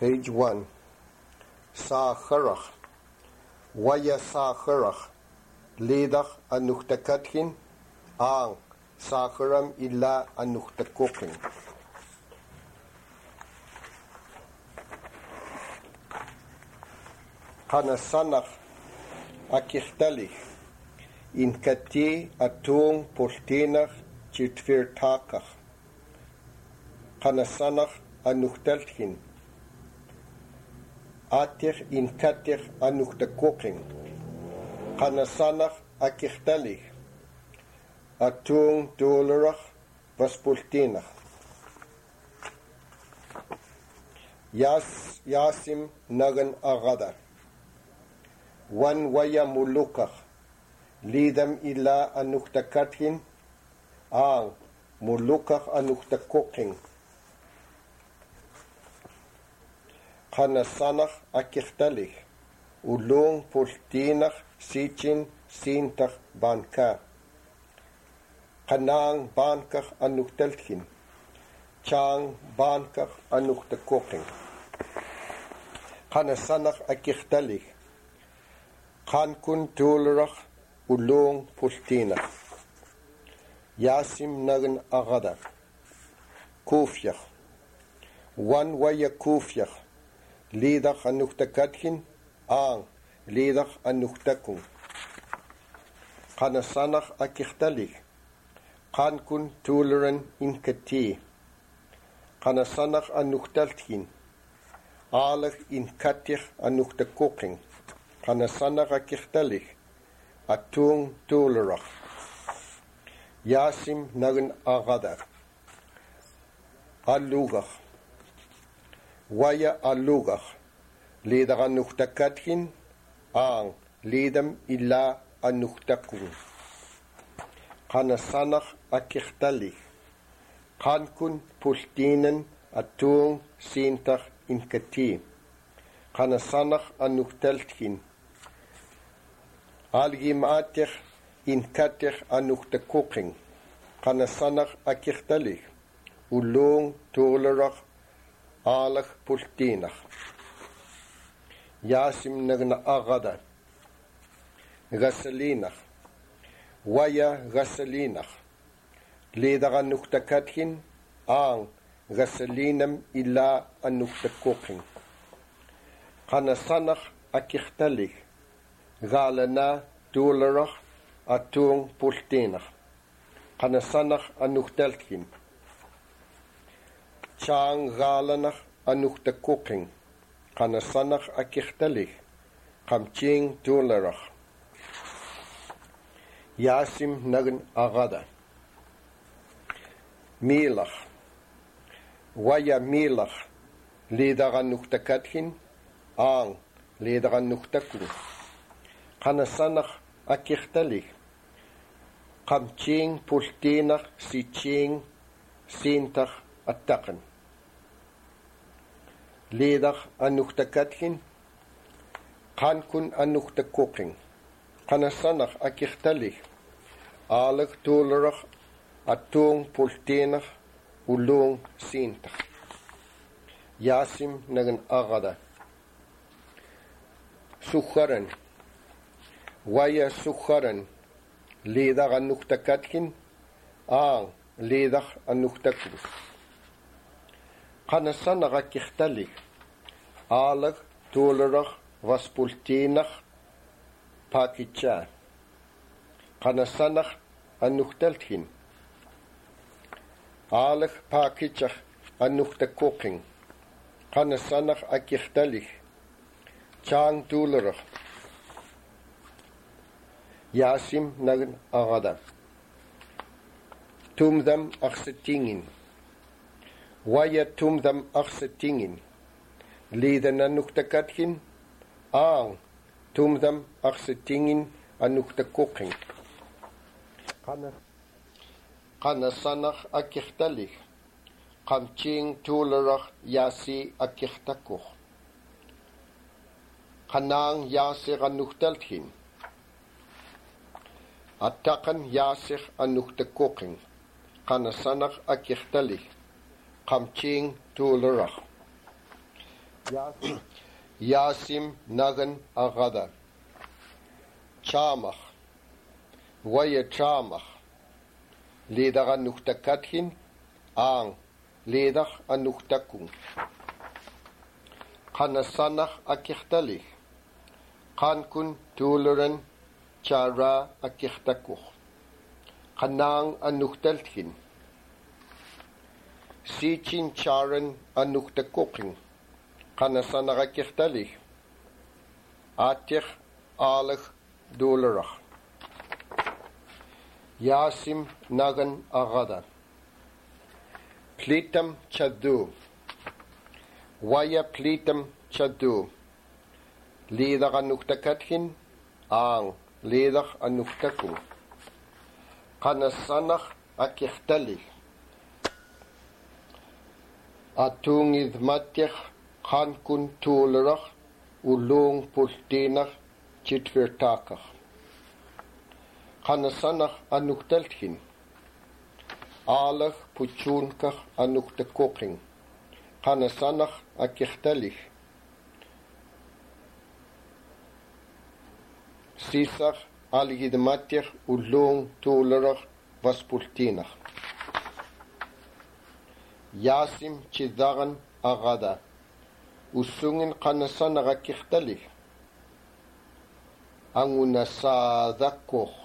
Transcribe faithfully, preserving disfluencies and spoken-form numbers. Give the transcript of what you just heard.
Page one. Sacharach. Waya sacharach. Ledach anuchtakathin. Ang. Sacharam illa anuchtakokin. Hanasanach akirtalich. In kati atong poltenach chitvirtakach. Hanasanach anuchtalchin. Atir in katir anuchtakokin. Hanasanach akirtalich. Atong dolerach was poltenach. Yas yasim nagan agada. Wan waya mulukach. Lidam ila anuchtakathin. Ang mulukach anuchtakokin. Hanasanach akirtalich. Ulong poltenach sichin sintach banka. Kanang bankach anuchtelchin. Chang bankach anuchtakokin. Hanasanach akirtalich. Kankun tolerach ulong poltenach. Yasim nagan agada. Kufyach. Wan waya kufyach. Lidach anuchtakathin. Ang lidach anuchtakung. Hanasanach akirtalich. Kankun toleran in kati. Hanasanach anuchtalthin. Alach in katich anuchtakoking. Hanasanach akirtalich. Atung tolerach. Yasim nagan agada. Alugach. Waya alugach. Lidach anuchtakathin. Ang lidam illa anuchtakung. Hanasanach akirtalich. Kankun pultinen atung sintach in kati. Hanasanach anuchtalthin. Algim atich in katich anuchtakoking. Hanasanach akirtalich. Ulong tolerach alach pultinach. Yasim nagna agada. Gasalinach. Waya gasalinach. Lidach anuchtakathin. Ang gasalinam illa anuchtakoking. Hanasanach akirtalich. Galana tolerach atung poltenach. Hanasanach anuchtelchin. Chang galanach anuchtakoking. Hanasanach akirtalich. Kamching tolerach. Yasim nagan agada. Milach. Waya milach. Lidach anuchtakathin. Ang lidach anuchtakung. Hanasanach akirtalich. Kamching poltenach siching sintach attakan. Lidach anuchtakathin. Kankun anuchtakoking. Hanasanach akirtalich. Alag tolerach atung poltenach ulong sintach. Yasim nagan agada. Sukharan. Waya sukharan. Lidach anuchtakathin. Ang lidach anuchtakun. Hanasanach akirtalich. Alag tolerach was poltenach pakicha. Hanasanach anuchtalthin. Alag pakichach anuchtakoking. Hanasanach akirtalich. Chang tolerach. Yasim nagan agada. Tumdam aksetingin. Waya tumdam aksetingin. Lidan anuchtakathin. Ang tumdam aksetingin anuchtakoking. Hanasanach akirtalich. Kamching tolerach yasi akirtakoch. Hanang yasir anuchtalthin. Atakan yasir anuchtakoking. Hanasanach akirtalich. Kamching tolerach. Yasim nagan agada. Chamach. Waya chamach. Ledaga nuktakathin. Ang. Ledach anuktakung. Kanasanach akichtali. Kankun tuluran chara akichtakuch. Kanang anuktalthin. Sichin charan anuktakuking. Kanasanach akichtali. Atich alach dolarach. Yasim nagan agada. Plitam chadu. Waya plitam chadu. Lidach anuktakathin. Ang. Lidach anuktakung. Kanasanach akichtali. Atungid matich kankun tulerach. Ulung pultinach chitvirtakach. Kanasanach anuktalthin. Alach puchunkach anuktakoking. Kanasanach akichtalich. Sisach aligidmatich ulung tulerach vaspultinach. Yasim chidagan agada. Usungin kanasanach akichtalich. Ang unasadakkoch.